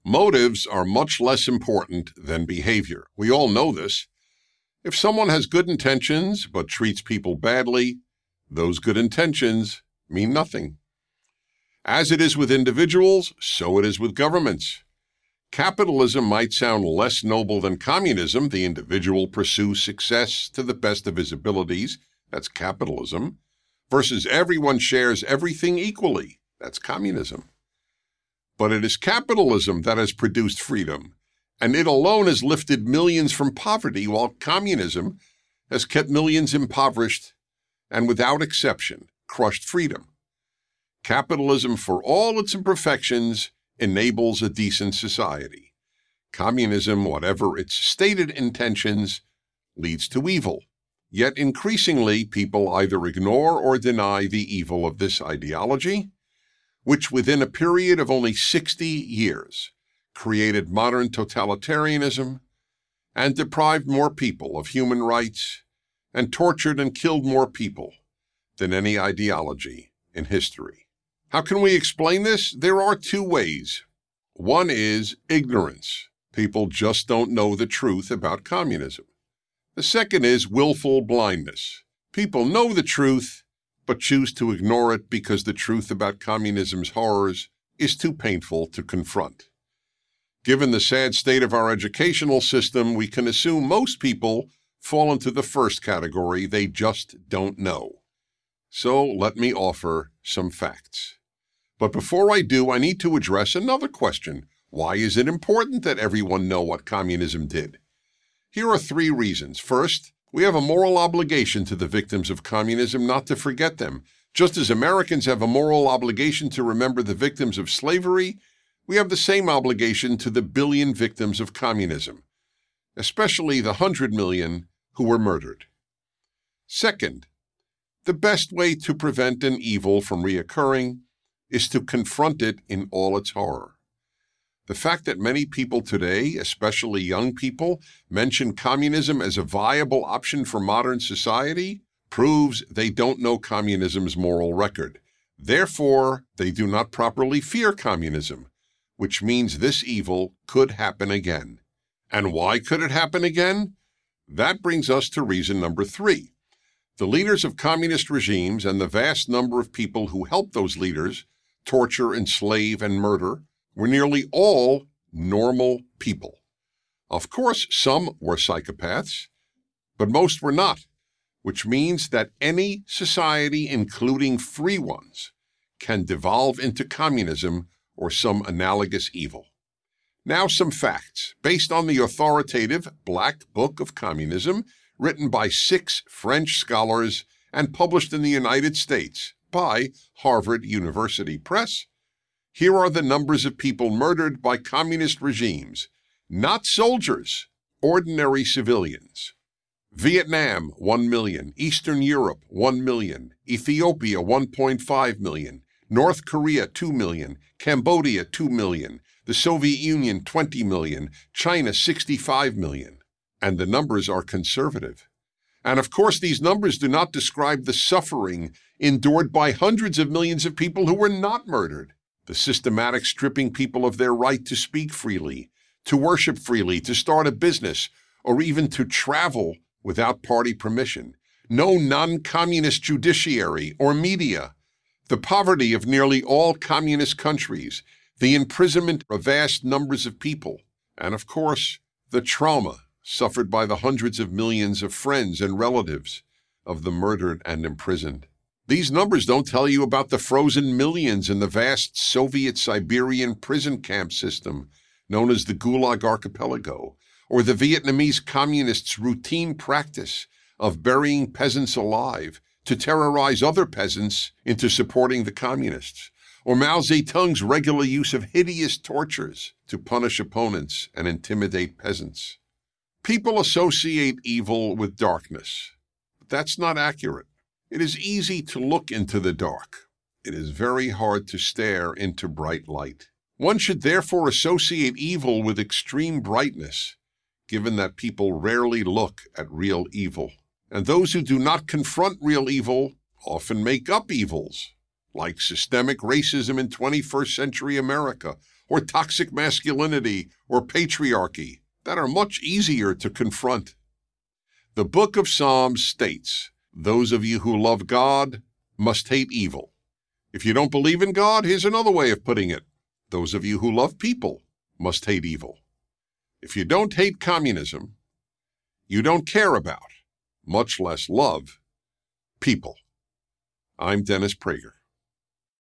Motives are much less important than behavior. We all know this. If someone has good intentions but treats people badly, those good intentions mean nothing. As it is with individuals, so it is with governments. Capitalism might sound less noble than communism. The individual pursues success to the best of his abilities. That's capitalism. Versus everyone shares everything equally. That's communism. But it is capitalism that has produced freedom, and it alone has lifted millions from poverty, while communism has kept millions impoverished and, without exception, crushed freedom. Capitalism, for all its imperfections, enables a decent society. Communism, whatever its stated intentions, leads to evil. Yet increasingly, people either ignore or deny the evil of this ideology, which within a period of only 60 years created modern totalitarianism and deprived more people of human rights and tortured and killed more people than any ideology in history. How can we explain this? There are two ways. One is ignorance. People just don't know the truth about communism. The second is willful blindness. People know the truth, but choose to ignore it because the truth about communism's horrors is too painful to confront. Given the sad state of our educational system, we can assume most people fall into the first category. They just don't know. So let me offer some facts. But before I do, I need to address another question. Why is it important that everyone know what communism did? Here are 3 reasons. First, we have a moral obligation to the victims of communism not to forget them. Just as Americans have a moral obligation to remember the victims of slavery, we have the same obligation to the billion victims of communism, especially the 100 million who were murdered. Second, the best way to prevent an evil from reoccurring is to confront it in all its horror. The fact that many people today, especially young people, mention communism as a viable option for modern society proves they don't know communism's moral record. Therefore, they do not properly fear communism, which means this evil could happen again. And why could it happen again? That brings us to reason number 3. The leaders of communist regimes and the vast number of people who help those leaders torture, enslave, and murder were nearly all normal people. Of course, some were psychopaths, but most were not, which means that any society, including free ones, can devolve into communism or some analogous evil. Now some facts, based on the authoritative Black Book of Communism, written by 6 French scholars and published in the United States by Harvard University Press. Here are the numbers of people murdered by communist regimes, not soldiers, ordinary civilians. Vietnam, 1 million. Eastern Europe, 1 million. Ethiopia, 1.5 million. North Korea, 2 million. Cambodia, 2 million. The Soviet Union, 20 million. China, 65 million. And the numbers are conservative. And of course, these numbers do not describe the suffering endured by hundreds of millions of people who were not murdered. The systematic stripping people of their right to speak freely, to worship freely, to start a business, or even to travel without party permission. No non-communist judiciary or media. The poverty of nearly all communist countries. The imprisonment of vast numbers of people. And of course, the trauma suffered by the hundreds of millions of friends and relatives of the murdered and imprisoned. These numbers don't tell you about the frozen millions in the vast Soviet Siberian prison camp system known as the Gulag Archipelago, or the Vietnamese communists' routine practice of burying peasants alive to terrorize other peasants into supporting the communists, or Mao Zedong's regular use of hideous tortures to punish opponents and intimidate peasants. People associate evil with darkness, but that's not accurate. It is easy to look into the dark. It is very hard to stare into bright light. One should therefore associate evil with extreme brightness, given that people rarely look at real evil. And those who do not confront real evil often make up evils, like systemic racism in 21st century America, or toxic masculinity or patriarchy that are much easier to confront. The book of Psalms states, "Those of you who love God must hate evil." If you don't believe in God, here's another way of putting it. Those of you who love people must hate evil. If you don't hate communism, you don't care about, much less love, people. I'm Dennis Prager.